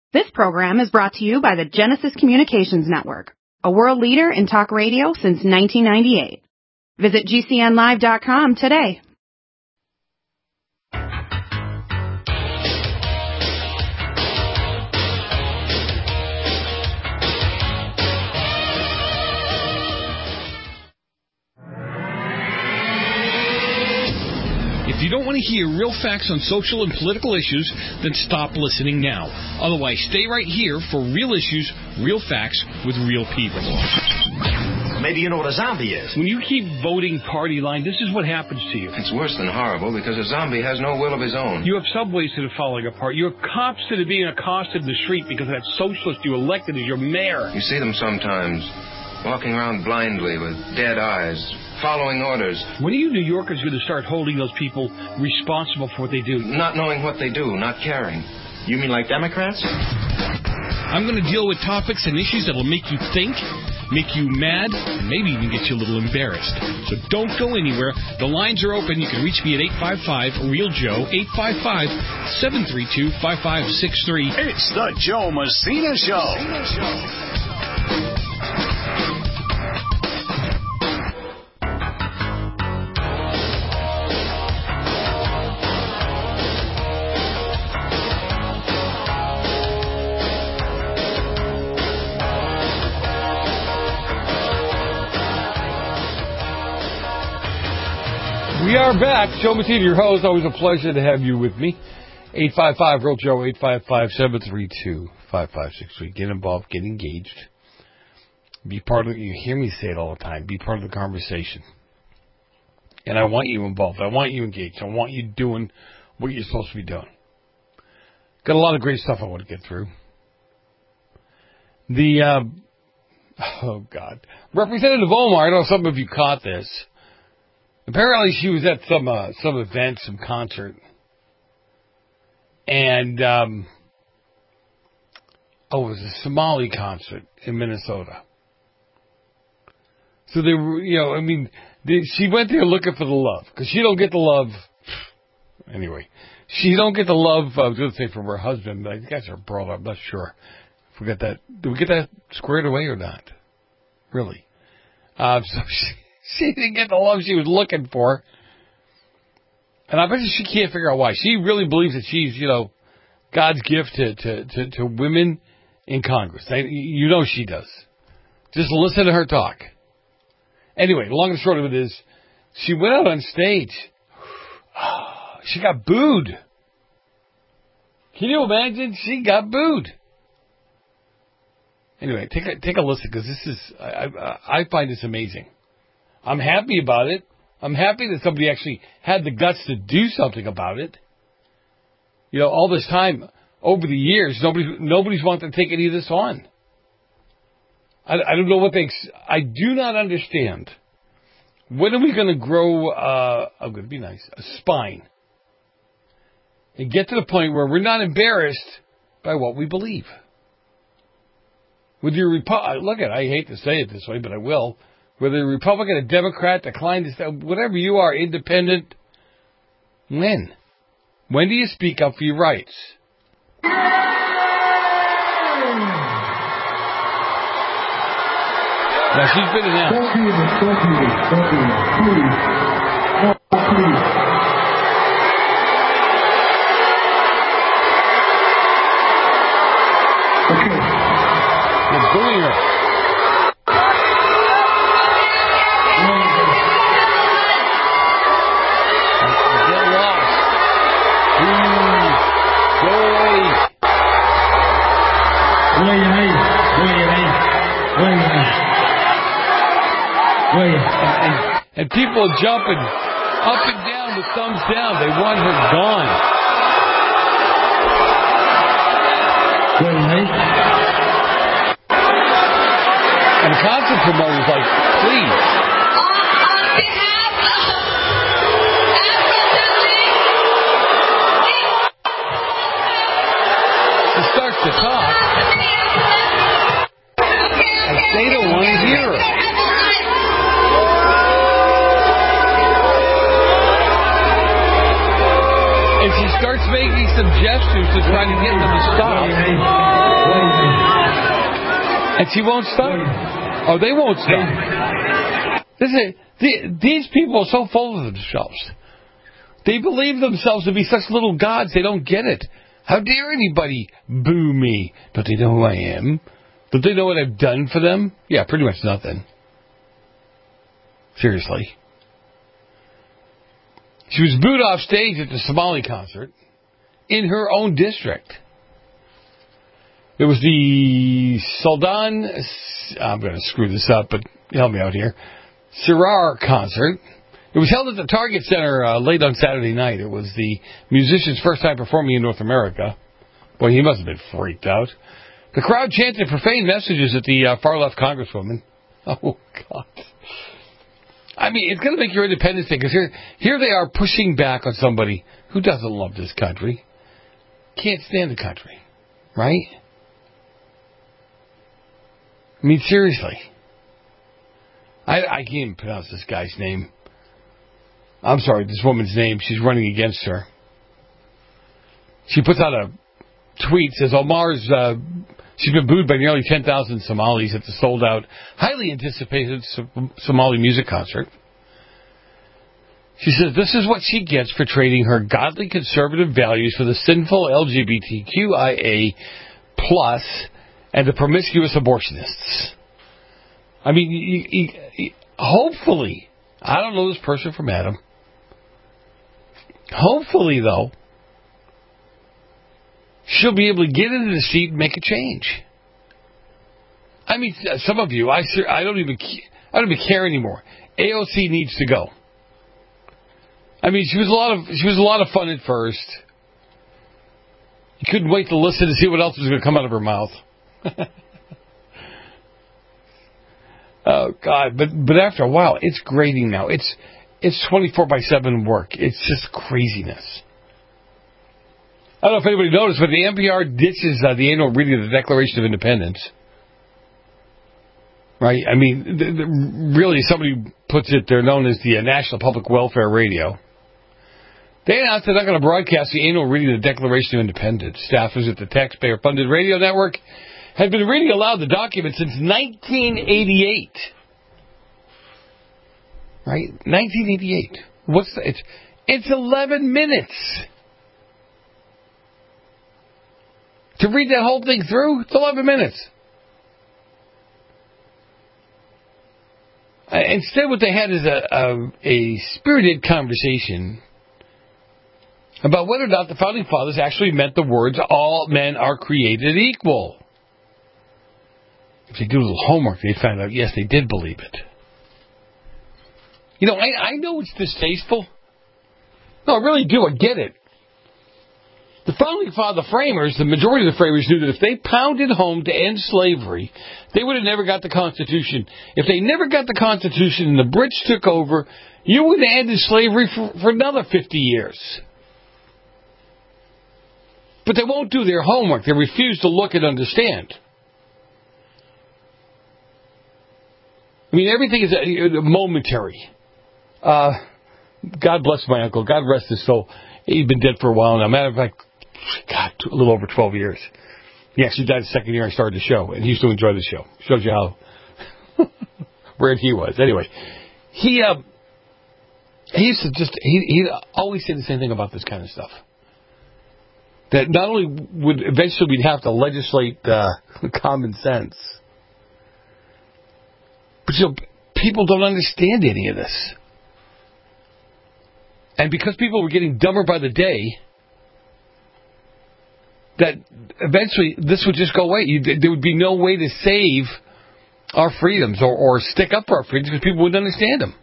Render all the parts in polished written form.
This program is brought to you by the Genesis Communications Network, a world leader in talk radio since 1998. Visit GCNlive.com today. If you don't want to hear real facts on social and political issues, then stop listening now. Otherwise, stay right here for real issues, real facts, with real people. Maybe you know what a zombie is. When you keep voting party line, this is what happens to you. It's worse than horrible because a zombie has no will of his own. You have subways that are falling apart. You have cops that are being accosted in the street because that socialist you elected as your mayor. You see them sometimes, walking around blindly with dead eyes, following orders. When are you New Yorkers going to start holding those people responsible for what they do? Not knowing what they do, not caring. You mean like Democrats? I'm going to deal with topics and issues that will make you think, make you mad, and maybe even get you a little embarrassed. So don't go anywhere. The lines are open. You can reach me at 855-REAL-JOE, 855-732-5563. It's the Joe Messina Show. We are back. Joe Messina, your host. Always a pleasure to have you with me. 855-REAL-JOE, 855-732-5563. Get involved. Get engaged. Be part of it. You hear me say it all the time. Be part of the conversation. And I want you involved. I want you engaged. I want you doing what you're supposed to be doing. Got a lot of great stuff I want to get through. Representative Omar, I don't know if some of you caught this. Apparently she was at some event, some concert, and it was a Somali concert in Minnesota. So they were, she went there looking for the love, because she don't get the love. Anyway, she don't get the love. I was going to say from her husband, but I guess her brother. I'm not sure. If we got that, did we get that squared away or not? Really? So she didn't get the love she was looking for. And I bet you she can't figure out why. She really believes that she's, God's gift to women in Congress. You know she does. Just listen to her talk. Anyway, long and short of it is, she went out on stage. She got booed. Can you imagine? She got booed. Anyway, take a listen, because this is, I find this amazing. I'm happy about it. I'm happy that somebody actually had the guts to do something about it. All this time, over the years, nobody's wanted to take any of this on. I don't know what I do not understand. When are we going to grow, I'm going to be nice, a spine? And get to the point where we're not embarrassed by what we believe. With your I hate to say it this way, but I will. Whether you're a Republican, a Democrat, decline to whatever you are, independent. When? When do you speak up for your rights? Now she's been announced. Please. Okay. You're booing her. And people are jumping up and down with thumbs down. They want her gone. And the concert promoter's like, please. She starts to talk. And they don't want to hear her. And she starts making some gestures to try to get them to stop. And she won't stop. Oh, they won't stop. These people are so full of themselves. They believe themselves to be such little gods, they don't get it. How dare anybody boo me? Don't they know who I am? Don't they know what I've done for them? Yeah, pretty much nothing. Seriously. She was booed off stage at the Somali concert in her own district. It was the Sultan, I'm going to screw this up, but help me out here, Sirar concert. It was held at the Target Center late on Saturday night. It was the musician's first time performing in North America. Boy, he must have been freaked out. The crowd chanted profane messages at the far-left congresswoman. Oh, God. I mean, it's going to make your Independence Day, because here they are pushing back on somebody who doesn't love this country. Can't stand the country. Right? I mean, seriously. I can't even pronounce this guy's name. I'm sorry, this woman's name. She's running against her. She puts out a tweet, says she's been booed by nearly 10,000 Somalis at the sold-out, highly anticipated Somali music concert. She says this is what she gets for trading her godly conservative values for the sinful LGBTQIA+ and the promiscuous abortionists. I mean, hopefully, I don't know this person from Adam. Hopefully, though, she'll be able to get into the seat and make a change. I mean, some of you, I don't even care anymore. AOC needs to go. I mean, she was a lot of fun at first. You couldn't wait to listen to see what else was going to come out of her mouth. Oh God! But after a while, it's grating now. It's 24/7 work. It's just craziness. I don't know if anybody noticed, but the NPR ditches the annual reading of the Declaration of Independence. Right? I mean, really, somebody puts it, they're known as the National Public Welfare Radio. They announced they're not going to broadcast the annual reading of the Declaration of Independence. Staffers at the taxpayer-funded radio network had been reading aloud the document since 1988. Right? 1988. It's 11 minutes. To read that whole thing through, it's 11 minutes. Instead, what they had is a spirited conversation about whether or not the Founding Fathers actually meant the words, all men are created equal. If they do a little homework, they'd find out, yes, they did believe it. You know, I know it's distasteful. No, I really do. I get it. The Founding Father framers, the majority of the framers knew that if they pounded home to end slavery, they would have never got the Constitution. If they never got the Constitution and the Brits took over, you would have ended slavery for another 50 years. But they won't do their homework. They refuse to look and understand. I mean, everything is momentary. God bless my uncle. God rest his soul. He's been dead for a while now. Matter of fact, God, a little over 12 years. He actually died the second year I started the show, and he used to enjoy the show. Shows you how weird he was. Anyway, he used to he'd always say the same thing about this kind of stuff. That not only would eventually we'd have to legislate common sense, but people don't understand any of this. And because people were getting dumber by the day, that eventually this would just go away. There would be no way to save our freedoms or stick up for our freedoms because people wouldn't understand them.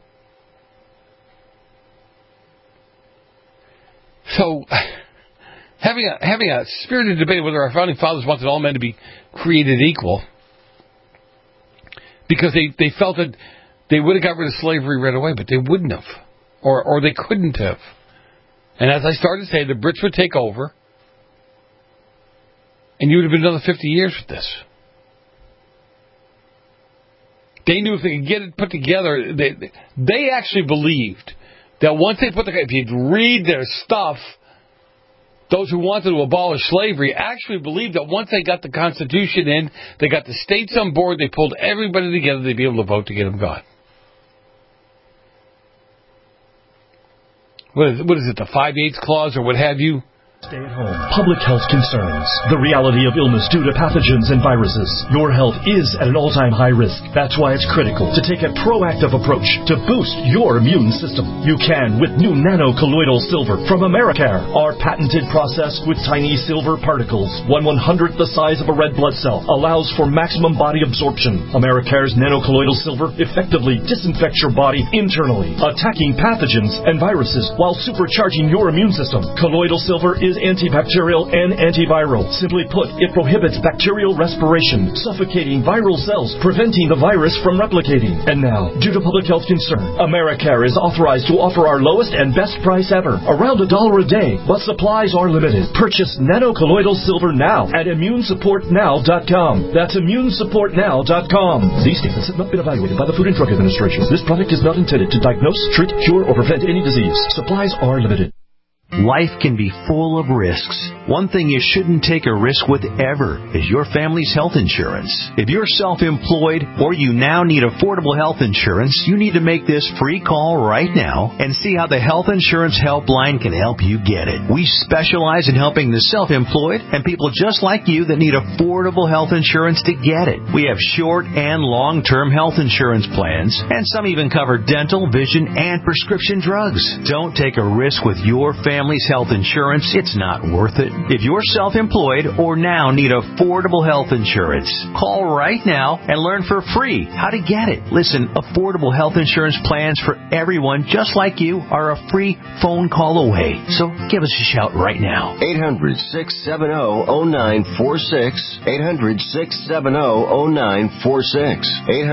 So, having a spirited debate whether our Founding Fathers wanted all men to be created equal, because they felt that they would have got rid of slavery right away, but they wouldn't have. Or they couldn't have. And as I started to say, the Brits would take over, and you would have been another 50 years with this. They knew if they could get it put together, they actually believed that once they put if you'd read their stuff, those who wanted to abolish slavery actually believed that once they got the Constitution in, they got the states on board, they pulled everybody together, they'd be able to vote to get them gone. What is it, the 5/8 clause or what have you? Stay at home. Public health concerns. The reality of illness due to pathogens and viruses. Your health is at an all-time high risk. That's why it's critical to take a proactive approach to boost your immune system. You can with new nano-colloidal silver from Americare. Our patented process with tiny silver particles, 1/100th the size of a red blood cell, allows for maximum body absorption. Americare's nano-colloidal silver effectively disinfects your body internally, attacking pathogens and viruses while supercharging your immune system. Colloidal silver is antibacterial and antiviral. Simply put, it prohibits bacterial respiration, suffocating viral cells, preventing the virus from replicating. And now, due to public health concern, Americare is authorized to offer our lowest and best price ever, around $1 a day, but supplies are limited. Purchase nano-colloidal silver now at immunesupportnow.com. That's immunesupportnow.com. These statements have not been evaluated by the Food and Drug Administration. This product is not intended to diagnose, treat, cure, or prevent any disease. Supplies are limited. Life can be full of risks. One thing you shouldn't take a risk with ever is your family's health insurance. If you're self-employed or you now need affordable health insurance, you need to make this free call right now and see how the Health Insurance Helpline can help you get it. We specialize in helping the self-employed and people just like you that need affordable health insurance to get it. We have short and long-term health insurance plans, and some even cover dental, vision, and prescription drugs. Don't take a risk with your family's health insurance. It's not worth it. If you're self-employed or now need affordable health insurance, call right now and learn for free how to get it. Listen, affordable health insurance plans for everyone just like you are a free phone call away. So give us a shout right now. 800-670-0946. 800-670-0946.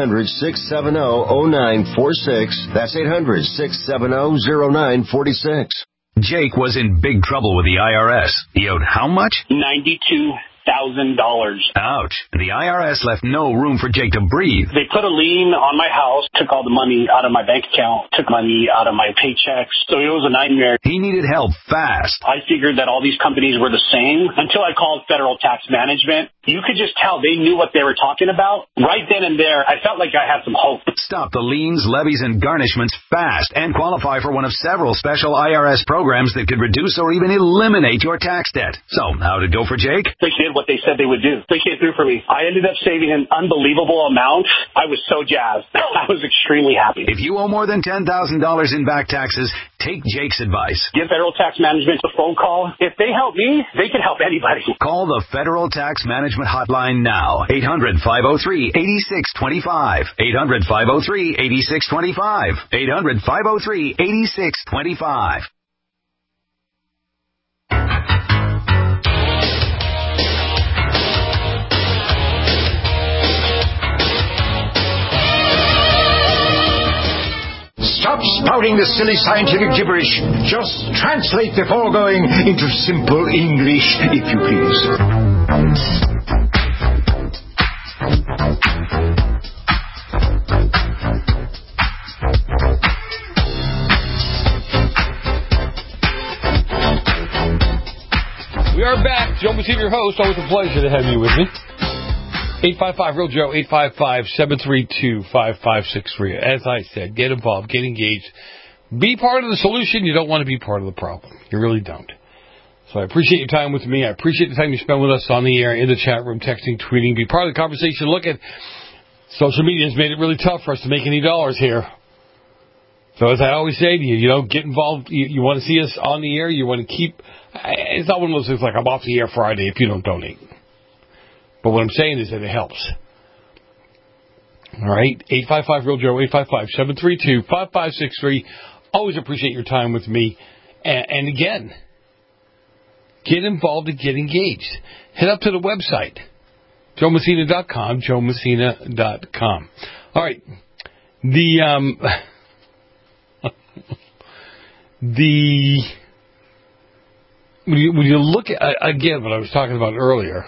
800-670-0946. That's 800-670-0946. Jake was in big trouble with the IRS. He owed how much? $92,000. Ouch. The IRS left no room for Jake to breathe. They put a lien on my house, took all the money out of my bank account, took money out of my paychecks. So it was a nightmare. He needed help fast. I figured that all these companies were the same until I called Federal Tax Management. You could just tell they knew what they were talking about. Right then and there, I felt like I had some hope. Stop the liens, levies, and garnishments fast and qualify for one of several special IRS programs that could reduce or even eliminate your tax debt. So, how'd it go for Jake? They did what they said they would do. They came through for me. I ended up saving an unbelievable amount. I was so jazzed. I was extremely happy. If you owe more than $10,000 in back taxes, take Jake's advice. Give Federal Tax Management a phone call. If they help me, they can help anybody. Call the Federal Tax Management Hotline now. 800-503-8625. 800-503-8625. 800-503-8625. Stop spouting the silly scientific gibberish. Just translate the foregoing into simple English, if you please. We are back. Joe Messina, your host. Always a pleasure to have you with me. 855-REAL-JOE, 855-732-5563. As I said, get involved, get engaged. Be part of the solution. You don't want to be part of the problem. You really don't. So I appreciate your time with me. I appreciate the time you spend with us on the air, in the chat room, texting, tweeting. Be part of the conversation. Look at social media has made it really tough for us to make any dollars here. So as I always say to you, get involved. You want to see us on the air. You want to keep... It's not one of those things like I'm off the air Friday if you don't donate. But what I'm saying is that it helps. All right? 855-REAL-JOE, 855-732-5563. Always appreciate your time with me. And again, get involved and get engaged. Head up to the website, joemessina.com, joemessina.com. All right. When you look at, again, what I was talking about earlier,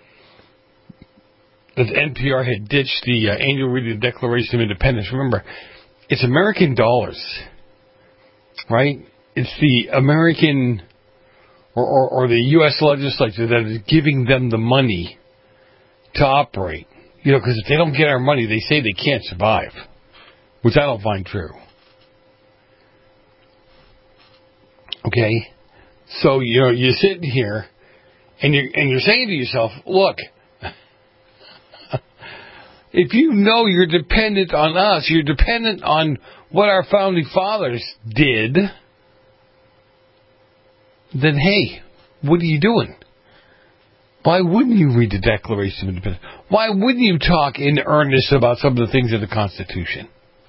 that NPR had ditched the annual reading of the Declaration of Independence. Remember, it's American dollars, right? It's the American or the U.S. legislature that is giving them the money to operate. You know, because if they don't get our money, they say they can't survive, which I don't find true. Okay? So, you know, you're sitting here, and you're saying to yourself, look, if you know you're dependent on us, you're dependent on what our founding fathers did, then hey, what are you doing? Why wouldn't you read the Declaration of Independence? Why wouldn't you talk in earnest about some of the things in the Constitution?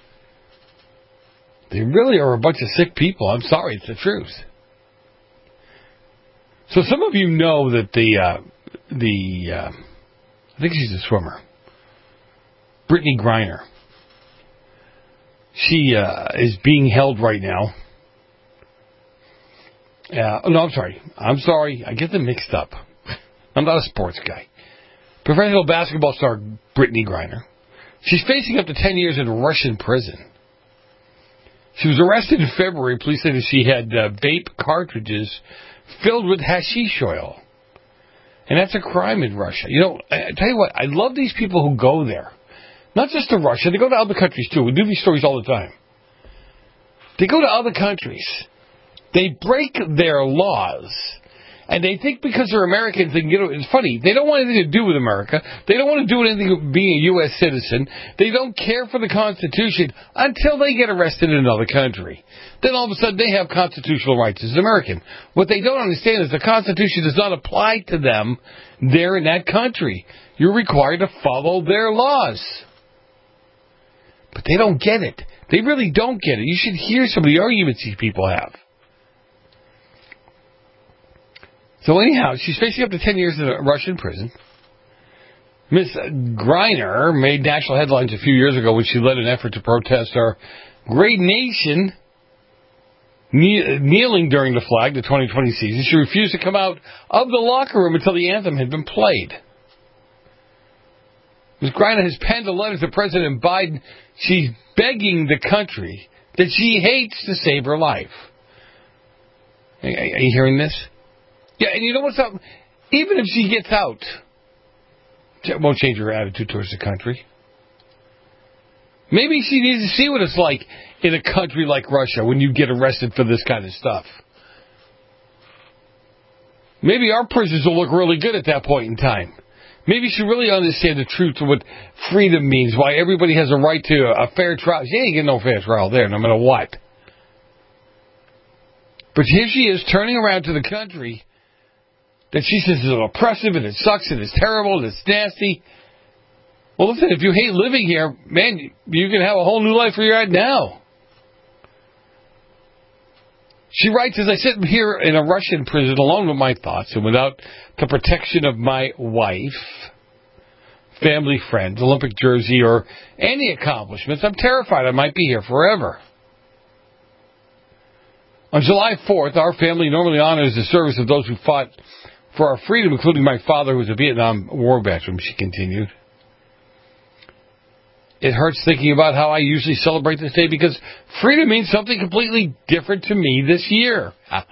They really are a bunch of sick people. I'm sorry, it's the truth. So some of you know that I think she's a swimmer, Brittany Griner. She is being held right now. No, I'm sorry. I get them mixed up. I'm not a sports guy. Professional basketball star Brittany Griner. She's facing up to 10 years in Russian prison. She was arrested in February. Police say that she had vape cartridges filled with hashish oil. And that's a crime in Russia. You know, I tell you what, I love these people who go there. Not just to Russia. They go to other countries, too. We do these stories all the time. They go to other countries. They break their laws. And they think because they're Americans, they can get away. It's funny. They don't want anything to do with America. They don't want to do anything with being a U.S. citizen. They don't care for the Constitution until they get arrested in another country. Then all of a sudden they have constitutional rights as an American. What they don't understand is the Constitution does not apply to them there in that country. You're required to follow their laws. But they don't get it. They really don't get it. You should hear some of the arguments these people have. So anyhow, she's facing up to 10 years in a Russian prison. Miss Griner made national headlines a few years ago when she led an effort to protest our great nation kneeling during the flag, the 2020 season. She refused to come out of the locker room until the anthem had been played. Ms. Griner has penned a letter to President Biden. She's begging the country that she hates to save her life. Are you hearing this? Yeah, and you know what's up? Even if she gets out, it won't change her attitude towards the country. Maybe she needs to see what it's like in a country like Russia when you get arrested for this kind of stuff. Maybe our prisons will look really good at that point in time. Maybe she really understands the truth of what freedom means, why everybody has a right to a fair trial. She ain't getting no fair trial there, no matter what. But here she is turning around to the country that she says is oppressive and it sucks and it's terrible and it's nasty. Well, listen, if you hate living here, man, you can have a whole new life where you're at now. She writes, as I sit here in a Russian prison alone with my thoughts and without the protection of my wife, family, friends, Olympic jersey, or any accomplishments, I'm terrified I might be here forever. On July 4th, our family normally honors the service of those who fought for our freedom, including my father, who was a Vietnam War veteran, she continued. It hurts thinking about how I usually celebrate this day because freedom means something completely different to me this year.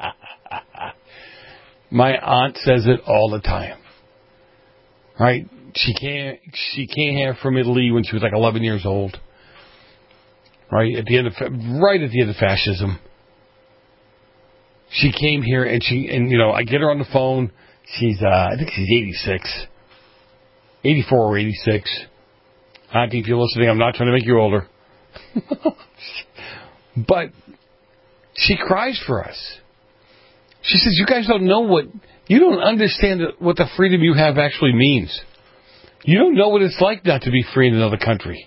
My aunt says it all the time. Right? She came here from Italy when she was like 11 years old. Right at the end of fascism. She came here and I get her on the phone. I think she's 86. 84 or 86. Auntie, if you're listening, I'm not trying to make you older. But she cries for us. She says, you guys you don't understand what the freedom you have actually means. You don't know what it's like not to be free in another country.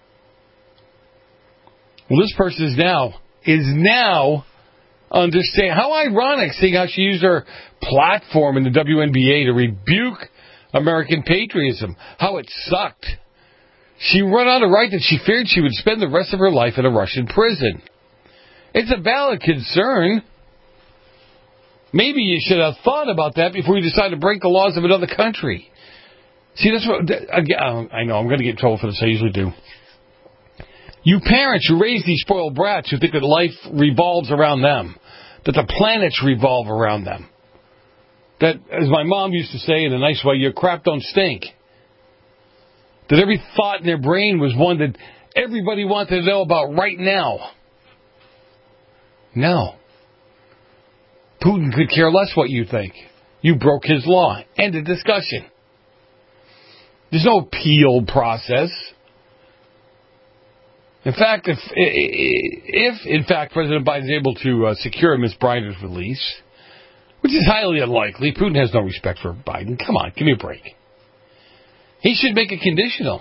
Well, this person is now understand. How ironic, seeing how she used her platform in the WNBA to rebuke American patriotism. How it sucked. She run on a right that she feared she would spend the rest of her life in a Russian prison. It's a valid concern. Maybe you should have thought about that before you decide to break the laws of another country. See, that's what I know. I'm going to get in trouble for this. I usually do. You parents who raise these spoiled brats who think that life revolves around them, that the planets revolve around them. that, as my mom used to say in a nice way, your crap don't stink. That every thought in their brain was one that everybody wanted to know about right now. No. Putin could care less what you think. You broke his law. End of discussion. There's no appeal process. In fact, if in fact President Biden is able to secure Ms. Breider's release, which is highly unlikely, Putin has no respect for Biden. Come on, give me a break. He should make it conditional.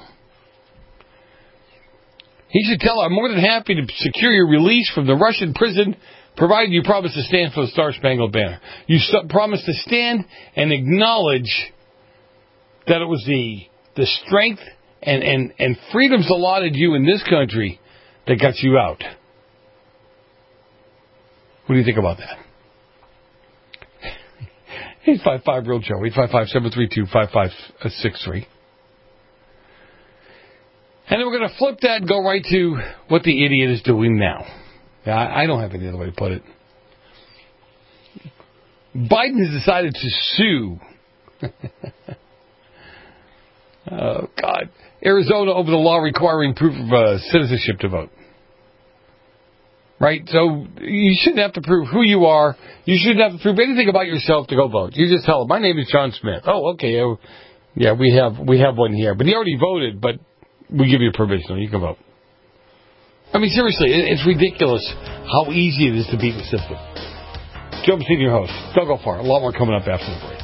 He should tell her, I'm more than happy to secure your release from the Russian prison, provided you promise to stand for the Star-Spangled Banner. You promise to stand and acknowledge that it was the strength and freedoms allotted you in this country that got you out. What do you think about that? 855 Real Joe, 855-732-5563. And then we're going to flip that and go right to what the idiot is doing now. I don't have any other way to put it. Biden has decided to sue. Oh, God. Arizona over the law requiring proof of citizenship to vote. Right? So you shouldn't have to prove who you are. You shouldn't have to prove anything about yourself to go vote. You just tell them, my name is John Smith. Oh, okay. Yeah, we have one here. But he already voted, but we give you a provisional. You can vote. I mean, seriously, it's ridiculous how easy it is to beat the system. Joe Messina, your host. Don't go far. A lot more coming up after the break.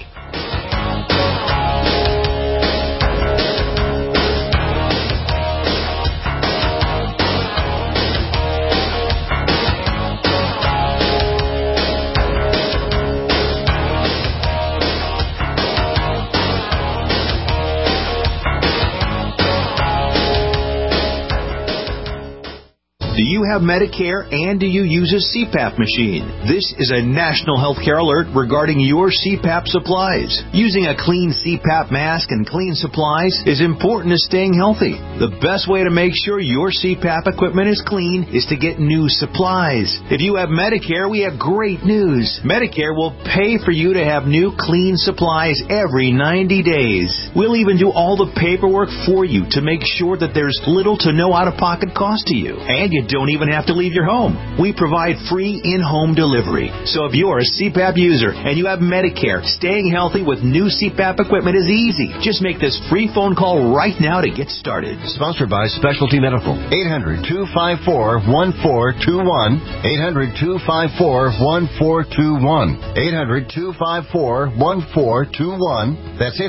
Do you have Medicare and do you use a CPAP machine? This is a national healthcare alert regarding your CPAP supplies. Using a clean CPAP mask and clean supplies is important to staying healthy. The best way to make sure your CPAP equipment is clean is to get new supplies. If you have Medicare, we have great news. Medicare will pay for you to have new clean supplies every 90 days. We'll even do all the paperwork for you to make sure that there's little to no out-of-pocket cost to you. And you don't even have to leave your home. We provide free in-home delivery. So if you're a CPAP user and you have Medicare, staying healthy with new CPAP equipment is easy. Just make this free phone call right now to get started. Sponsored by Specialty Medical. 800-254-1421. 800-254-1421. 800-254-1421. That's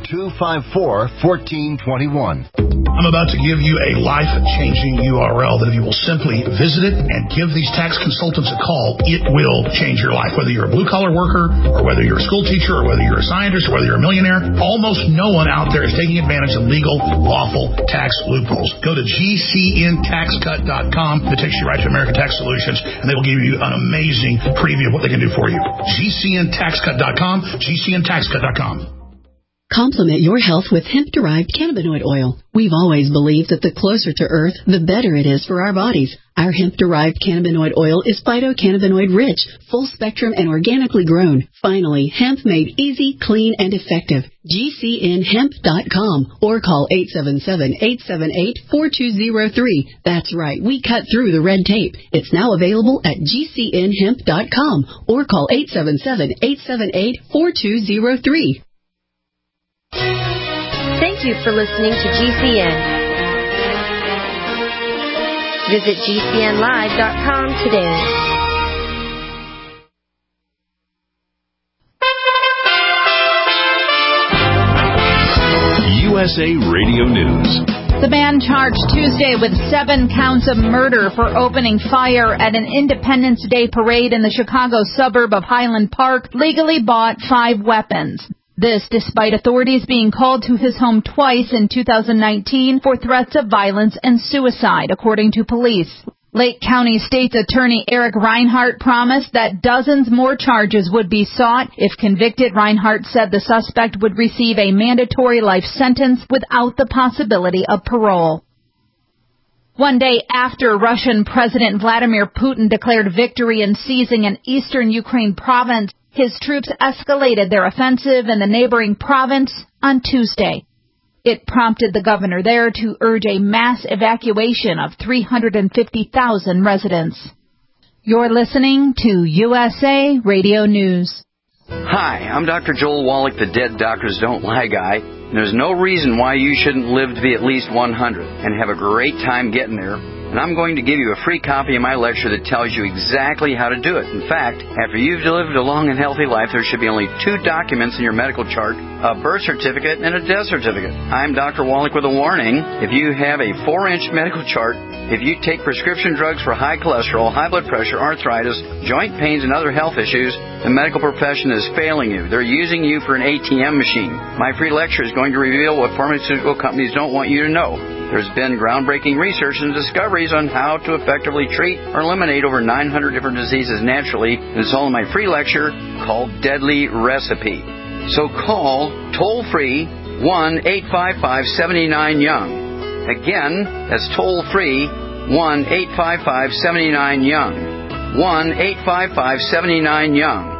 800-254-1421. I'm about to give you a life-changing URL that if you will simply visit it and give these tax consultants a call, it will change your life. Whether you're a blue-collar worker or whether you're a school teacher or whether you're a scientist or whether you're a millionaire, almost no one out there is taking advantage of legal, lawful tax loopholes. Go to GCNTaxCut.com. It takes you right to American Tax Solutions, and they will give you an amazing preview of what they can do for you. GCNTaxCut.com, GCNTaxCut.com. Complement your health with hemp-derived cannabinoid oil. We've always believed that the closer to Earth, the better it is for our bodies. Our hemp-derived cannabinoid oil is phytocannabinoid-rich, full-spectrum, and organically grown. Finally, hemp made easy, clean, and effective. GCNHemp.com or call 877-878-4203. That's right, we cut through the red tape. It's now available at GCNHemp.com or call 877-878-4203. Thank you for listening to GCN. Visit GCNlive.com today. USA Radio News. The man charged Tuesday with 7 counts of murder for opening fire at an Independence Day parade in the Chicago suburb of Highland Park legally bought 5 weapons. This despite authorities being called to his home twice in 2019 for threats of violence and suicide, according to police. Lake County State's Attorney Eric Reinhart promised that dozens more charges would be sought. If convicted, Reinhart said the suspect would receive a mandatory life sentence without the possibility of parole. One day after Russian President Vladimir Putin declared victory in seizing an eastern Ukraine province, His troops escalated their offensive in the neighboring province on Tuesday. It prompted the governor there to urge a mass evacuation of 350,000 residents. You're listening to USA Radio News. Hi, I'm Dr. Joel Wallach, the Dead Doctors Don't Lie guy. There's no reason why you shouldn't live to be at least 100 and have a great time getting there. And I'm going to give you a free copy of my lecture that tells you exactly how to do it. In fact, after you've lived a long and healthy life, there should be only 2 documents in your medical chart, a birth certificate and a death certificate. I'm Dr. Wallach with a warning. If you have a 4-inch medical chart, if you take prescription drugs for high cholesterol, high blood pressure, arthritis, joint pains, and other health issues, the medical profession is failing you. They're using you for an ATM machine. My free lecture is going to reveal what pharmaceutical companies don't want you to know. There's been groundbreaking research and discoveries on how to effectively treat or eliminate over 900 different diseases naturally. And it's all in my free lecture called Deadly Recipe. So call toll-free 1-855-79-YOUNG. Again, that's toll-free 1-855-79-YOUNG. 1-855-79-YOUNG.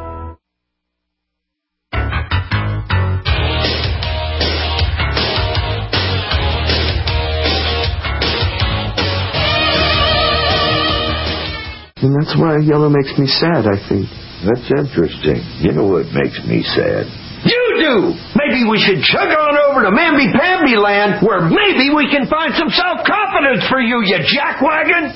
And that's why yellow makes me sad, I think. That's interesting. You know what makes me sad? You do! Maybe we should chug on over to Mamby-Pamby land, where maybe we can find some self-confidence for you, you jackwagon!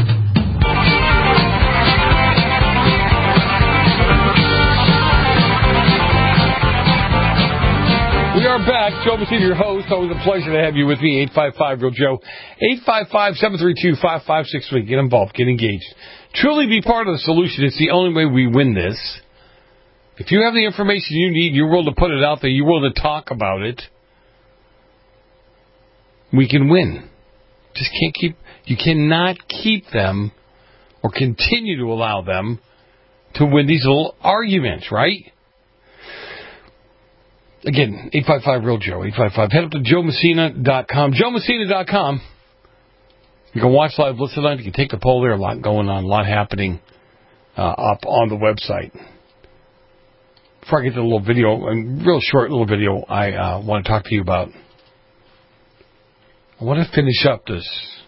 We are back. Joe Messina, your host. Always a pleasure to have you with me. 855-REAL-JOE. 855-732-5563. Get involved. Get engaged. Truly be part of the solution. It's the only way we win this. If you have the information you need, you're willing to put it out there, you're willing to talk about it, we can win. You cannot keep them or continue to allow them to win these little arguments, right? Again, 855-REAL-JOE, 855. Head up to joemessina.com. joemessina.com. You can watch live, listen live. You can take the poll there. A lot going on, a lot happening up on the website. Before I get to the little video, a real short little video I want to talk to you about. I want to finish up this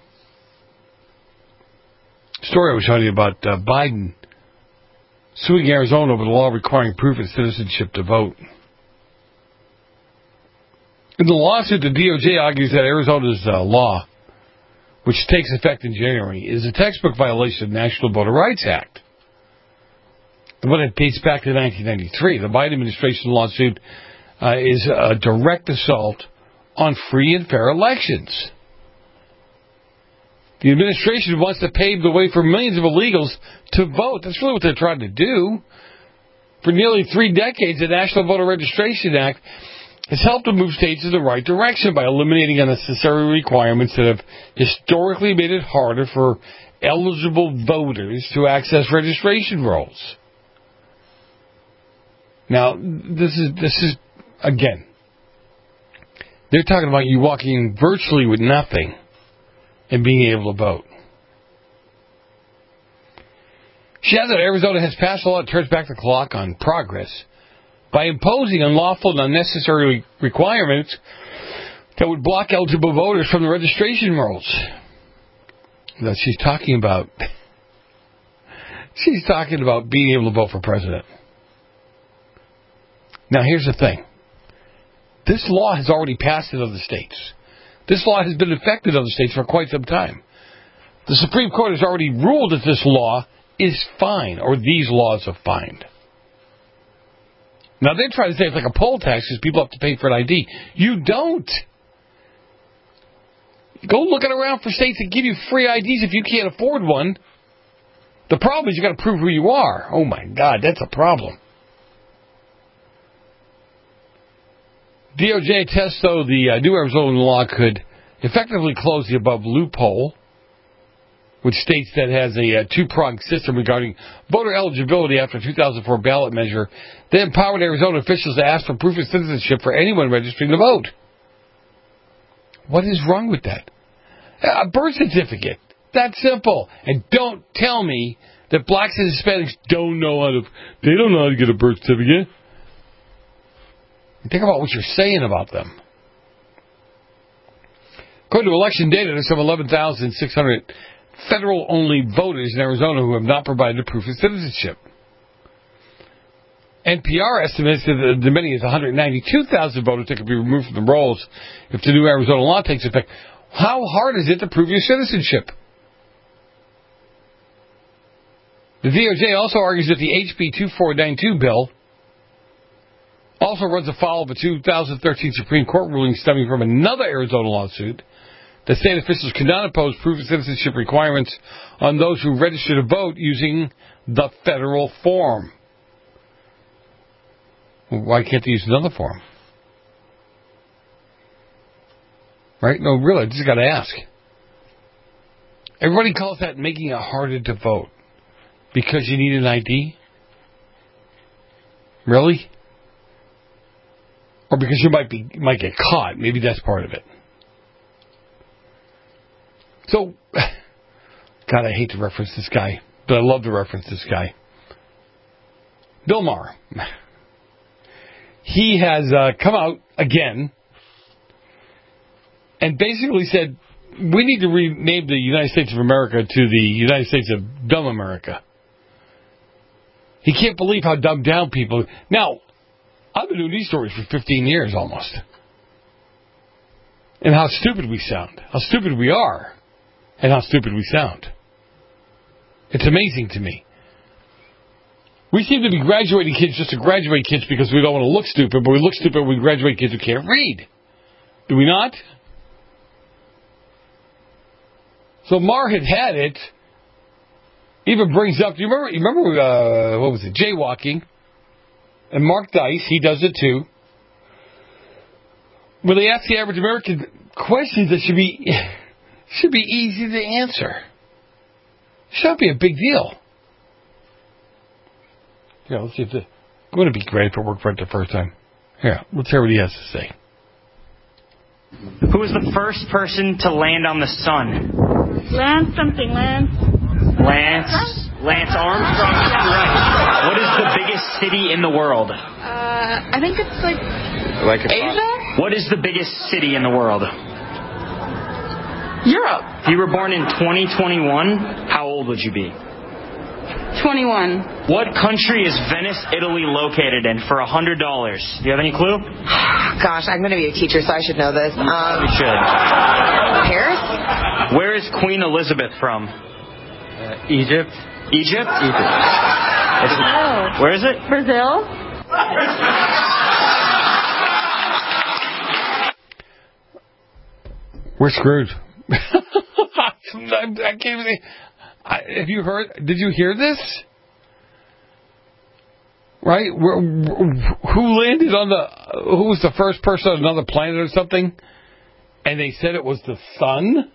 story I was telling you about Biden suing Arizona over the law requiring proof of citizenship to vote. In the lawsuit, the DOJ argues that Arizona's law, which takes effect in January, is a textbook violation of the National Voter Rights Act. The one that dates back to 1993. The Biden administration lawsuit is a direct assault on free and fair elections. The administration wants to pave the way for millions of illegals to vote. That's really what they're trying to do. For nearly 3 decades, the National Voter Registration Act has helped to move states in the right direction by eliminating unnecessary requirements that have historically made it harder for eligible voters to access registration rolls. Now, this is again, they're talking about you walking in virtually with nothing and being able to vote. She adds that Arizona has passed a law that turns back the clock on progress by imposing unlawful and unnecessary requirements that would block eligible voters from the registration rolls. That she's talking about being able to vote for president. Now, here's the thing. This law has already passed in other states. This law has been effective in other states for quite some time. The Supreme Court has already ruled that this law is fine, or these laws are fine. Now, they're trying to say it's like a poll tax because people have to pay for an ID. You don't. Go looking around for states that give you free IDs if you can't afford one. The problem is you got to prove who you are. Oh, my God, that's a problem. DOJ tests, though, the new Arizona law could effectively close the above loophole, which states that has a two-pronged system regarding voter eligibility after a 2004 ballot measure that empowered Arizona officials to ask for proof of citizenship for anyone registering to vote. What is wrong with that? A birth certificate. That's simple. And don't tell me that blacks and Hispanics they don't know how to get a birth certificate. Think about what you're saying about them. According to election data, there's some 11,600 federal-only voters in Arizona who have not provided a proof of citizenship. NPR estimates that as many as 192,000 voters that could be removed from the rolls if the new Arizona law takes effect. How hard is it to prove your citizenship? The DOJ also argues that the HB 2492 bill also runs afoul of a 2013 Supreme Court ruling stemming from another Arizona lawsuit. The state officials cannot impose proof of citizenship requirements on those who register to vote using the federal form. Why can't they use another form? Right? No, really, I just got to ask. Everybody calls that making it harder to vote because you need an ID? Really? Or because you might get caught. Maybe that's part of it. So, God, I hate to reference this guy, but I love to reference this guy. Bill Maher. He has come out again and basically said, we need to rename the United States of America to the United States of Dumb America. He can't believe how dumbed down people... Now, I've been doing these stories for 15 years almost. And how stupid we sound. How stupid we are. And how stupid we sound. It's amazing to me. We seem to be graduating kids just to graduate kids because we don't want to look stupid, but we look stupid when we graduate kids who can't read. Do we not? So Maher had it. Even brings up, you remember what was it, jaywalking? And Mark Dice, he does it too. When they ask the average American questions that should be easy to answer. Shouldn't be a big deal. Yeah, let's see if I'm going to be great if it worked right the first time. Yeah, let's hear what he has to say. Who was the first person to land on the sun? Lance Armstrong. Right. What is the biggest city in the world? I think it's like Asia? What is the biggest city in the world? Europe. If you were born in 2021, how old would you be? 21. What country is Venice, Italy located in for $100? Do you have any clue? Gosh, I'm going to be a teacher, so I should know this. You should. Paris? Where is Queen Elizabeth from? Egypt. Egypt? Oh. Where is it? Brazil. We're screwed. I can't even... Have you heard? Did you hear this? Right? Who landed on who was the first person on another planet or something? And they said it was the sun?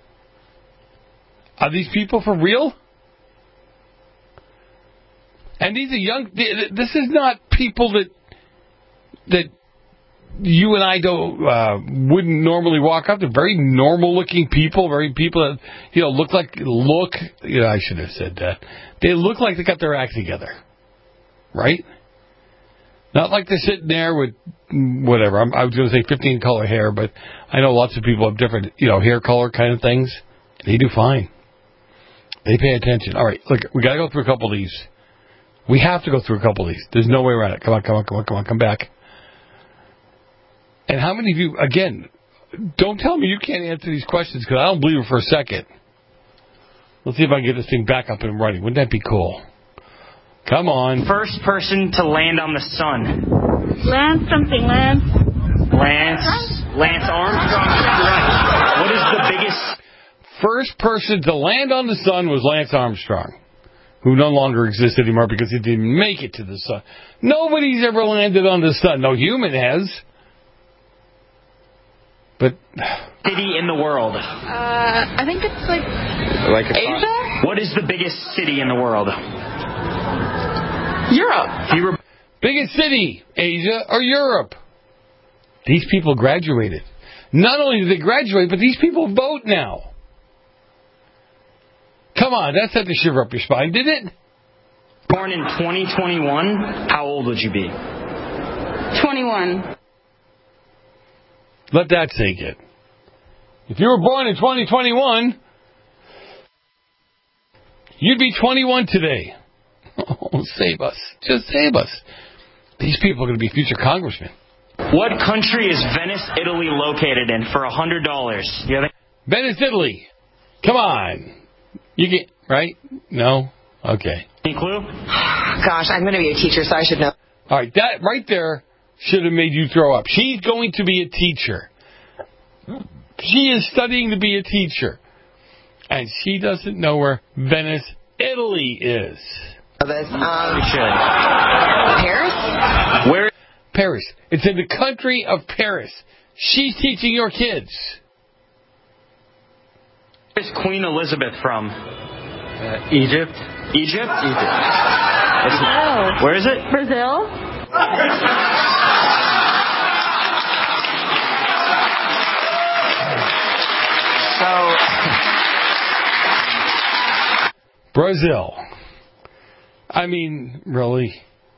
Are these people for real? And these are young... This is not people that you and I wouldn't normally walk up to. Very normal-looking people. Very people that, look... I should have said that. They look like they got their act together. Right? Not like they're sitting there with whatever. I was going to say 15-color hair, but I know lots of people have different, hair color kind of things. They do fine. They pay attention. All right, look, we got to go through a couple of these. We have to go through a couple of these. There's no way around it. Come on, come back. And how many of you, again, don't tell me you can't answer these questions because I don't believe it for a second. Let's see if I can get this thing back up and running. Wouldn't that be cool? Come on. First person to land on the sun. Lance Armstrong. Right. What is the biggest... First person to land on the sun was Lance Armstrong, who no longer exists anymore because he didn't make it to the sun. Nobody's ever landed on the sun. No human has. But... City in the world. I think it's like Asia? What is the biggest city in the world? Europe. Biggest city, Asia or Europe? These people graduated. Not only did they graduate, but these people vote now. Come on, that's not to shiver up your spine, did it? Born in 2021, how old would you be? 21. Let that sink in. If you were born in 2021, you'd be 21 today. Oh, save us. Just save us. These people are going to be future congressmen. What country is Venice, Italy located in for $100? You have Venice, Italy. Come on. You get, right? No? Okay. any clue? Gosh, I'm going to be a teacher, so I should know. All right, that right there should have made you throw up. She's going to be a teacher. She is studying to be a teacher. And she doesn't know where Venice, Italy is. Paris? Where? Paris. It's in the country of Paris. She's teaching your kids. Where's Queen Elizabeth from? Egypt. Egypt? Brazil. Where is it? Brazil? Brazil. I mean, really?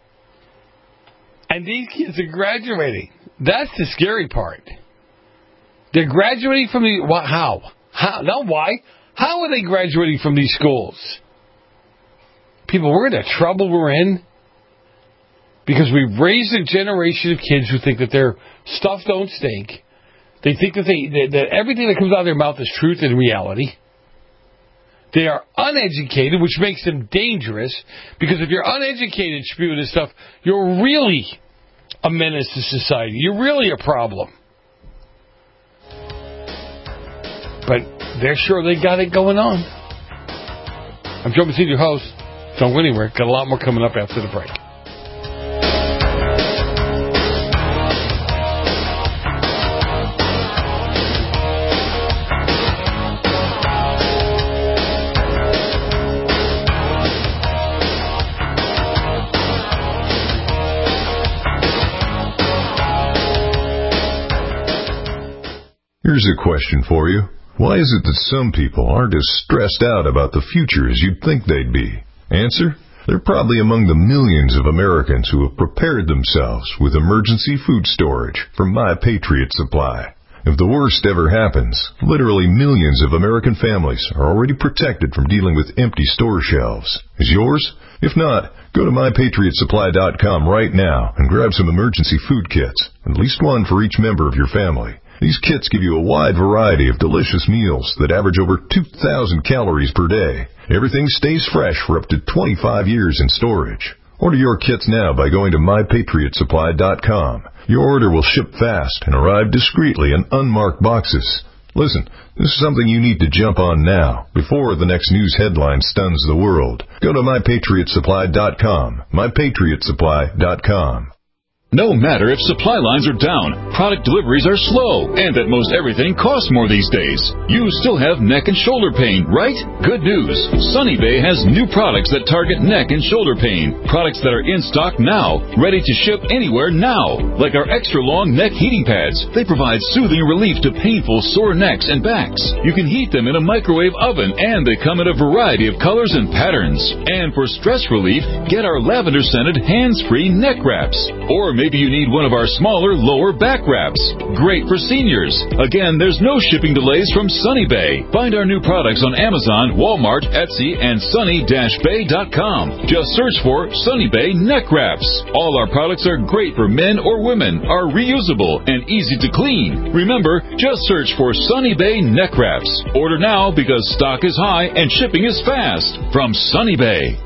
And these kids are graduating. That's the scary part. They're graduating from the... How? Not why. How are they graduating from these schools? People, we're in the trouble we're in because we've raised a generation of kids who think that their stuff don't stink. They think that that everything that comes out of their mouth is truth and reality. They are uneducated, which makes them dangerous, because if you're uneducated spewing this stuff, you're really a menace to society. You're really a problem. But they're sure they got it going on. I'm Joe Massini, your host. Don't go anywhere. Got a lot more coming up after the break. Here's a question for you. Why is it that some people aren't as stressed out about the future as you'd think they'd be? Answer? They're probably among the millions of Americans who have prepared themselves with emergency food storage from My Patriot Supply. If the worst ever happens, literally millions of American families are already protected from dealing with empty store shelves. Is yours? If not, go to MyPatriotSupply.com right now and grab some emergency food kits, at least one for each member of your family. These kits give you a wide variety of delicious meals that average over 2,000 calories per day. Everything stays fresh for up to 25 years in storage. Order your kits now by going to MyPatriotSupply.com. Your order will ship fast and arrive discreetly in unmarked boxes. Listen, this is something you need to jump on now, before the next news headline stuns the world. Go to MyPatriotSupply.com. MyPatriotSupply.com. No matter if supply lines are down, product deliveries are slow, and that most everything costs more these days, you still have neck and shoulder pain, right? Good news. Sunny Bay has new products that target neck and shoulder pain. Products that are in stock now, ready to ship anywhere now. Like our extra long neck heating pads. They provide soothing relief to painful sore necks and backs. You can heat them in a microwave oven, and they come in a variety of colors and patterns. And for stress relief, get our lavender-scented hands-free neck wraps. Or maybe you need one of our smaller lower back wraps. Great for seniors. Again, there's no shipping delays from Sunny Bay. Find our new products on Amazon, Walmart, Etsy, and sunny-bay.com. Just search for Sunny Bay neck wraps. All our products are great for men or women, are reusable, and easy to clean. Remember, just search for Sunny Bay neck wraps. Order now because stock is high and shipping is fast. From Sunny Bay.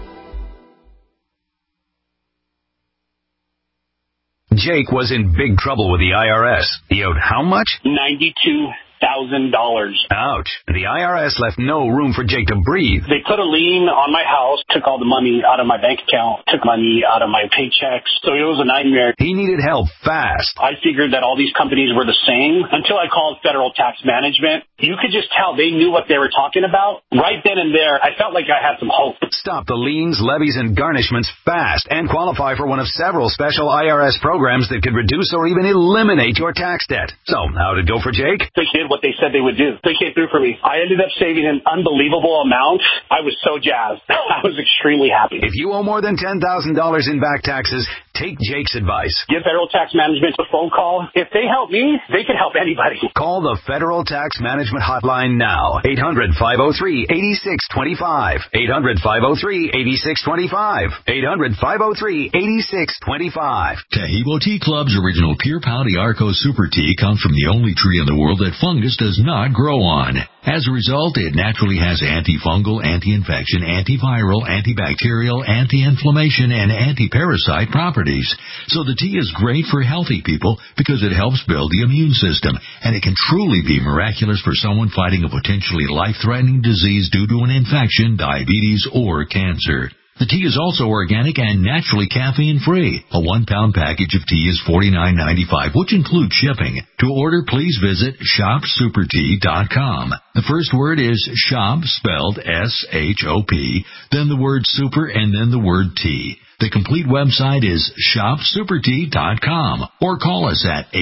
Jake was in big trouble with the IRS. He owed how much? $92,000. Ouch. The IRS left no room for Jake to breathe. They put a lien on my house, took all the money out of my bank account, took money out of my paychecks. So it was a nightmare. He needed help fast. I figured that all these companies were the same until I called Federal Tax Management. You could just tell they knew what they were talking about. Right then and there, I felt like I had some hope. Stop the liens, levies, and garnishments fast and qualify for one of several special IRS programs that could reduce or even eliminate your tax debt. So, how'd it go for Jake? The kid what they said they would do. They came through for me. I ended up saving an unbelievable amount. I was so jazzed. I was extremely happy. If you owe more than $10,000 in back taxes, take Jake's advice. Give Federal Tax Management a phone call. If they help me, they can help anybody. Call the Federal Tax Management Hotline now. 800-503-8625. 800-503-8625. 800-503-8625. Tahibo Tea Club's original Pure Pouty Arco Super Tea comes from the only tree in the world that fungus does not grow on. As a result, it naturally has antifungal, anti-infection, antiviral, antibacterial, anti-inflammation, and anti-parasite properties. So the tea is great for healthy people because it helps build the immune system, and it can truly be miraculous for someone fighting a potentially life-threatening disease due to an infection, diabetes, or cancer. The tea is also organic and naturally caffeine-free. A 1-pound package of tea is $49.95, which includes shipping. To order, please visit shopsupertea.com. The first word is shop, spelled S-H-O-P, then the word super, and then the word tea. The complete website is shopsupertea.com, or call us at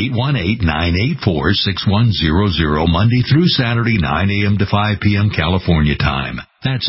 818-984-6100 Monday through Saturday, 9 a.m. to 5 p.m. California time. That's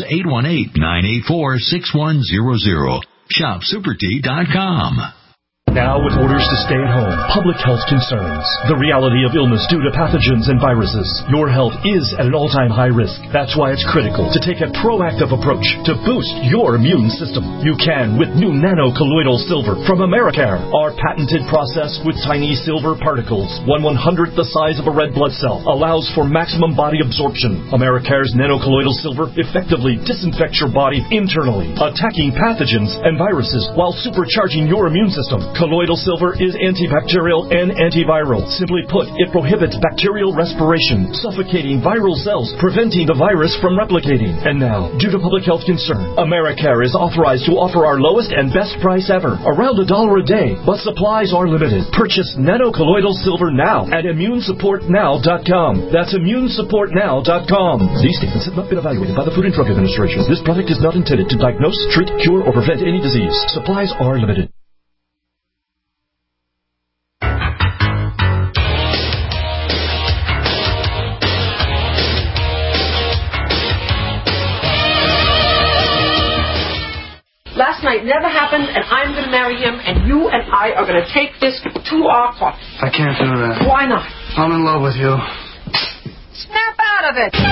818-984-6100. shopsupertea.com. Now with orders to stay at home, public health concerns, the reality of illness due to pathogens and viruses, your health is at an all-time high risk. That's why it's critical to take a proactive approach to boost your immune system. You can with new nano-colloidal silver from Americare. Our patented process with tiny silver particles, 1/100th the size of a red blood cell, allows for maximum body absorption. Americare's nano-colloidal silver effectively disinfects your body internally, attacking pathogens and viruses while supercharging your immune system. Colloidal silver is antibacterial and antiviral. Simply put, it prohibits bacterial respiration, suffocating viral cells, preventing the virus from replicating. And now, due to public health concern, Americare is authorized to offer our lowest and best price ever, around $1 a day, but supplies are limited. Purchase nano-colloidal silver now at immunesupportnow.com. That's immunesupportnow.com. These statements have not been evaluated by the Food and Drug Administration. This product is not intended to diagnose, treat, cure, or prevent any disease. Supplies are limited. Last night never happened, and I'm going to marry him, and you and I are going to take this to our court. I can't do that. Why not? I'm in love with you. Snap out of it!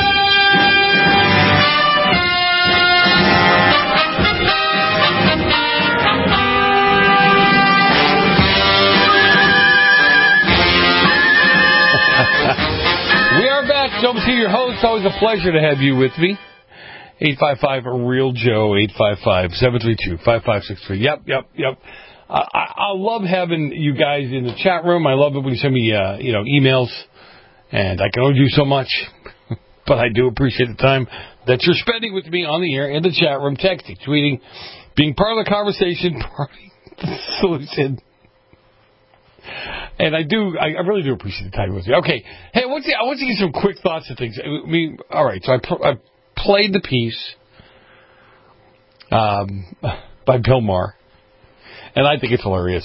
We are back. Joe Messina, your host. Always a pleasure to have you with me. 855-REAL-JOE, 855-732-5563. Yep. I love having you guys in the chat room. I love it when you send me, emails. And I can only do so much. But I do appreciate the time that you're spending with me on the air, in the chat room, texting, tweeting, being part of the conversation, part of the solution. And I really do appreciate the time with you. Okay. Hey, I want to give some quick thoughts of things. All right. So I played the piece by Bill Maher, and I think it's hilarious.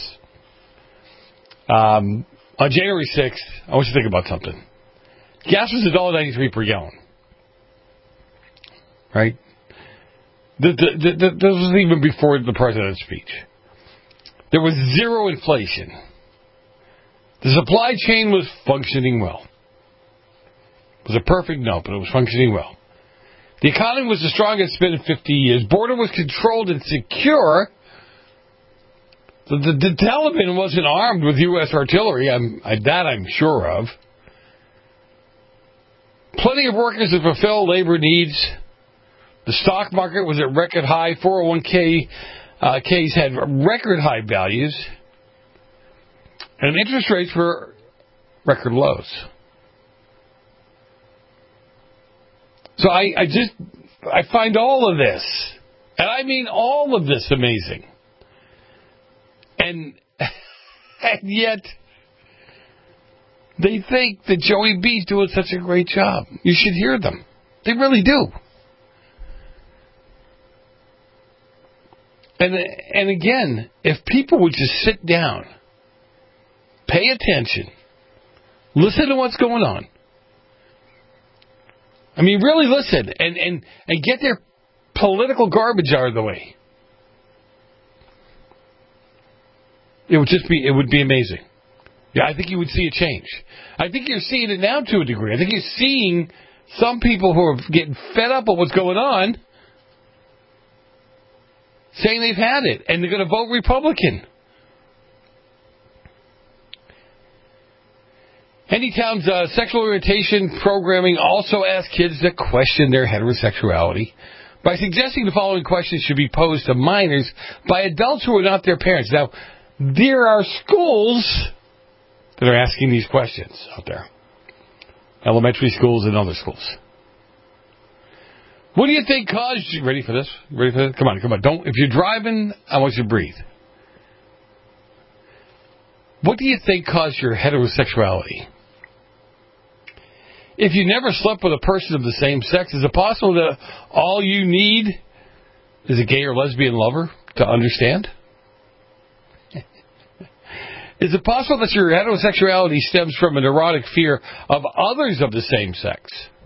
On January 6th, I want you to think about something. Gas was $1.93 per gallon, right? This was even before the president's speech. There was zero inflation. The supply chain was functioning well. Was it perfect? No, but it was functioning well. The economy was the strongest it's been in 50 years. Border was controlled and secure. The Taliban wasn't armed with U.S. artillery. I'm sure of. Plenty of workers to fulfill labor needs. The stock market was at record high. 401ks had record high values. And interest rates were record lows. So I find all of this, and I mean all of this, amazing. And yet, they think that Joey B's doing such a great job. You should hear them. They really do. And again, if people would just sit down, pay attention, listen to what's going on, I mean, really listen and get their political garbage out of the way. It would be amazing. Yeah, I think you would see a change. I think you're seeing it now to a degree. I think you're seeing some people who are getting fed up with what's going on saying they've had it, and they're going to vote Republican. Anytown's sexual orientation programming also asks kids to question their heterosexuality by suggesting the following questions should be posed to minors by adults who are not their parents. Now, there are schools that are asking these questions out there. Elementary schools and other schools. What do you think caused you... Ready for this? Come on. Don't. If you're driving, I want you to breathe. What do you think caused your heterosexuality? If you never slept with a person of the same sex, is it possible that all you need is a gay or lesbian lover to understand? Is it possible that your heterosexuality stems from an erotic fear of others of the same sex?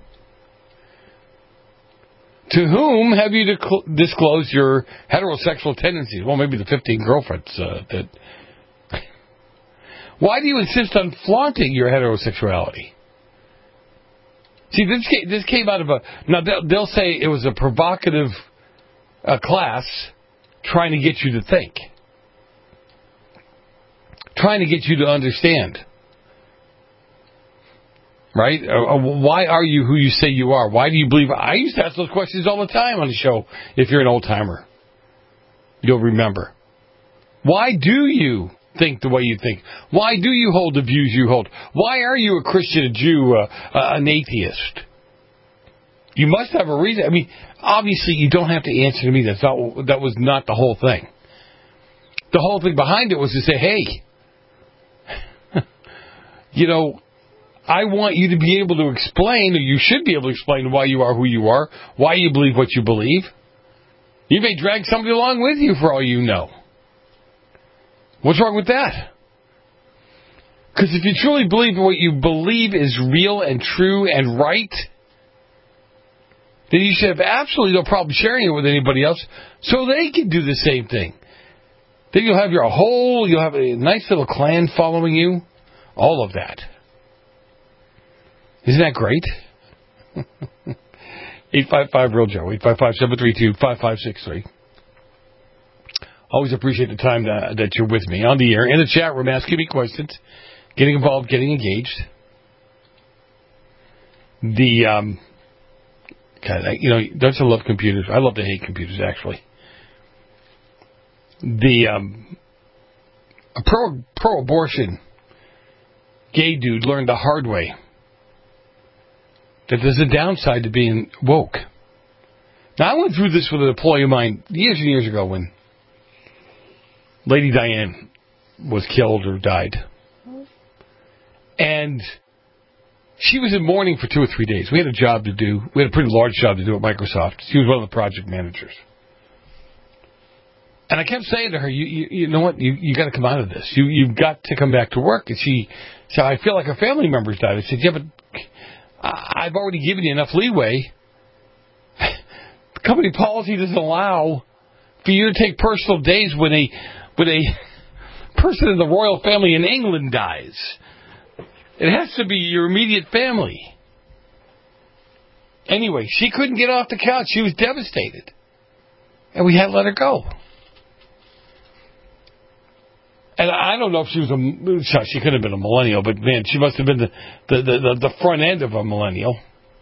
To whom have you disclosed your heterosexual tendencies? Well, maybe the 15 girlfriends that... Why do you insist on flaunting your heterosexuality? See, this came out of a... Now, they'll say it was a provocative class trying to get you to think. Trying to get you to understand. Right? Why are you who you say you are? Why do you believe... I used to ask those questions all the time on the show. If you're an old-timer, you'll remember. Why do you think the way you think? Why do you hold the views you hold? Why are you a Christian, a Jew, an atheist? You must have a reason. I mean, obviously, you don't have to answer to me. That was not the whole thing. The whole thing behind it was to say, hey... I want you to be able to explain, or you should be able to explain why you are who you are, why you believe what you believe. You may drag somebody along with you for all you know. What's wrong with that? Because if you truly believe what you believe is real and true and right, then you should have absolutely no problem sharing it with anybody else so they can do the same thing. Then you'll have a nice little clan following you. All of that. Isn't that great? 855-REAL-JOE, 855-732-5563. Always appreciate the time that you're with me on the air, in the chat room, asking me questions, getting involved, getting engaged. Don't you love computers? I love to hate computers, actually. A pro-abortion gay dude learned the hard way that there's a downside to being woke. Now, I went through this with an employee of mine years and years ago when Lady Diane was killed or died. And she was in mourning for 2 or 3 days. We had a job to do. We had a pretty large job to do at Microsoft. She was one of the project managers. And I kept saying to her, you know what, you got to come out of this. You've got to come back to work. And she said, I feel like a family member's died. I said, yeah, but I've already given you enough leeway. The company policy doesn't allow for you to take personal days when a person in the royal family in England dies. It has to be your immediate family. Anyway, she couldn't get off the couch. She was devastated. And we had to let her go. And I don't know if she was she could have been a millennial, but man, she must have been the front end of a millennial.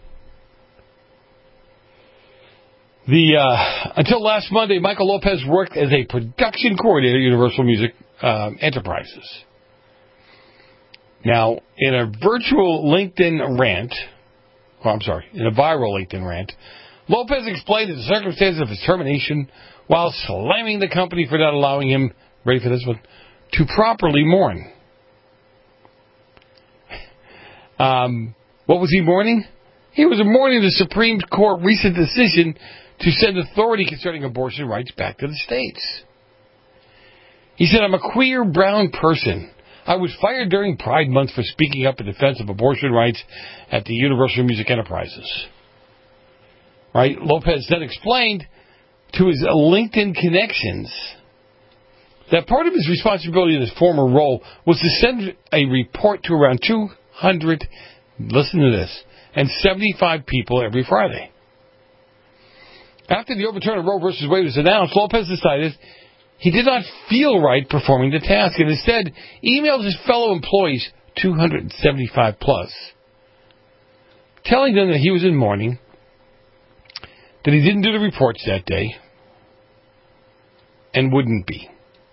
Until last Monday, Michael Lopez worked as a production coordinator at Universal Music Enterprises. Now, in a viral LinkedIn rant, Lopez explained the circumstances of his termination while slamming the company for not allowing him, ready for this one, to properly mourn. What was he mourning? He was mourning the Supreme Court recent decision to send authority concerning abortion rights back to the states. He said, I'm a queer brown person. I was fired during Pride Month for speaking up in defense of abortion rights at the Universal Music Enterprises. Right? Lopez then explained to his LinkedIn connections that part of his responsibility in his former role was to send a report to around 200, listen to this, and 75 people every Friday. After the overturn of Roe v. Wade was announced, Lopez decided he did not feel right performing the task and instead emailed his fellow employees, 275 plus, telling them that he was in mourning, that he didn't do the reports that day, and wouldn't be.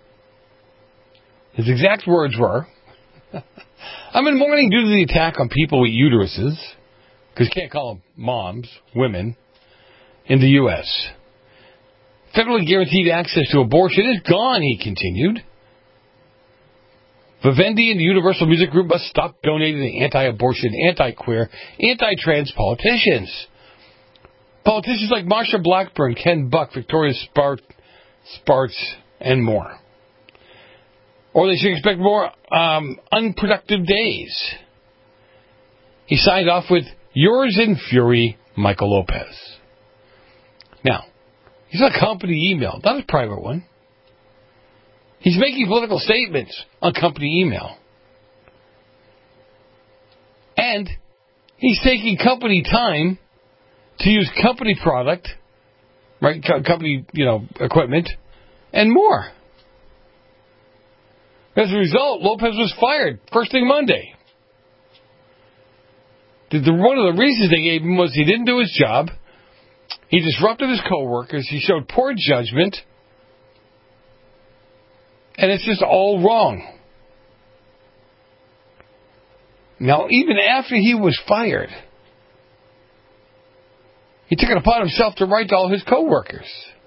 His exact words were, I'm in mourning due to the attack on people with uteruses, because you can't call them moms, women, in the U.S. Federally guaranteed access to abortion is gone, he continued. Vivendi and the Universal Music Group must stop donating to anti-abortion, anti-queer, anti-trans politicians. Politicians like Marsha Blackburn, Ken Buck, Victoria Spartz, and more. Or they should expect more unproductive days. He signed off with, yours in fury, Michael Lopez. Now, he's a company email, not a private one. He's making political statements on company email. And he's taking company time to use company product, right, company, equipment, and more. As a result, Lopez was fired first thing Monday. One of the reasons they gave him was he didn't do his job, he disrupted his coworkers, he showed poor judgment, and it's just all wrong. Now, even after he was fired, he took it upon himself to write to all his coworkers.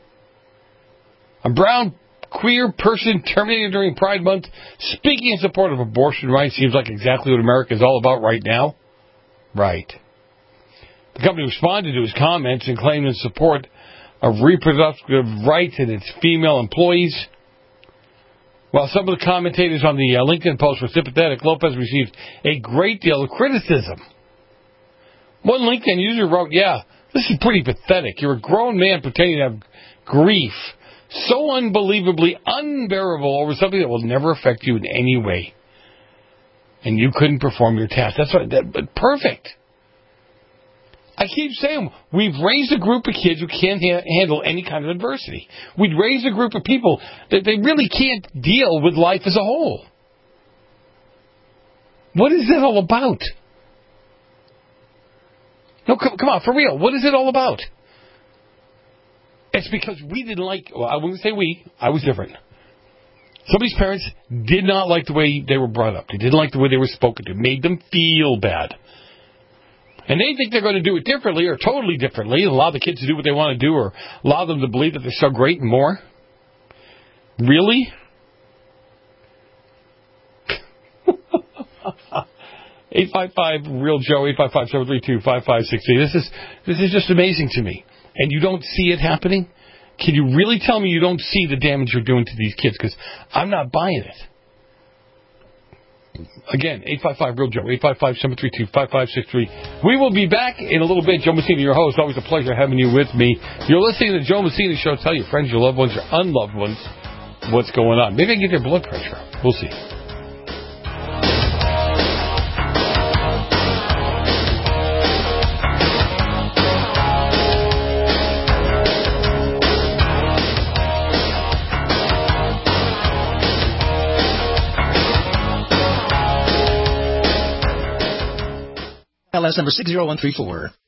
A brown queer person terminated during Pride Month, speaking in support of abortion rights, seems like exactly what America is all about right now. Right. The company responded to his comments and claimed in support of reproductive rights and its female employees. While some of the commentators on the LinkedIn post were sympathetic, Lopez received a great deal of criticism. One LinkedIn user wrote, yeah, this is pretty pathetic. You're a grown man pretending to have grief so unbelievably unbearable over something that will never affect you in any way. And you couldn't perform your task. But perfect. I keep saying, we've raised a group of kids who can't handle any kind of adversity. We've raised a group of people that they really can't deal with life as a whole. What is that all about? No, come on, for real. What is it all about? It's because we didn't like, well, I wouldn't say we, I was different. Some of these parents did not like the way they were brought up. They didn't like the way they were spoken to. It made them feel bad. And they think they're going to do it differently or totally differently, allow the kids to do what they want to do or allow them to believe that they're so great and more. Really? 855-REAL-JOE, 855-732-5563. This is just amazing to me. And you don't see it happening? Can you really tell me you don't see the damage you're doing to these kids? Because I'm not buying it. Again, 855-REAL-JOE, 855-732-5563. We will be back in a little bit. Joe Messina, your host. Always a pleasure having you with me. You're listening to the Joe Messina Show. Tell your friends, your loved ones, your unloved ones what's going on. Maybe I can get their blood pressure up. We'll see. LS number 60134.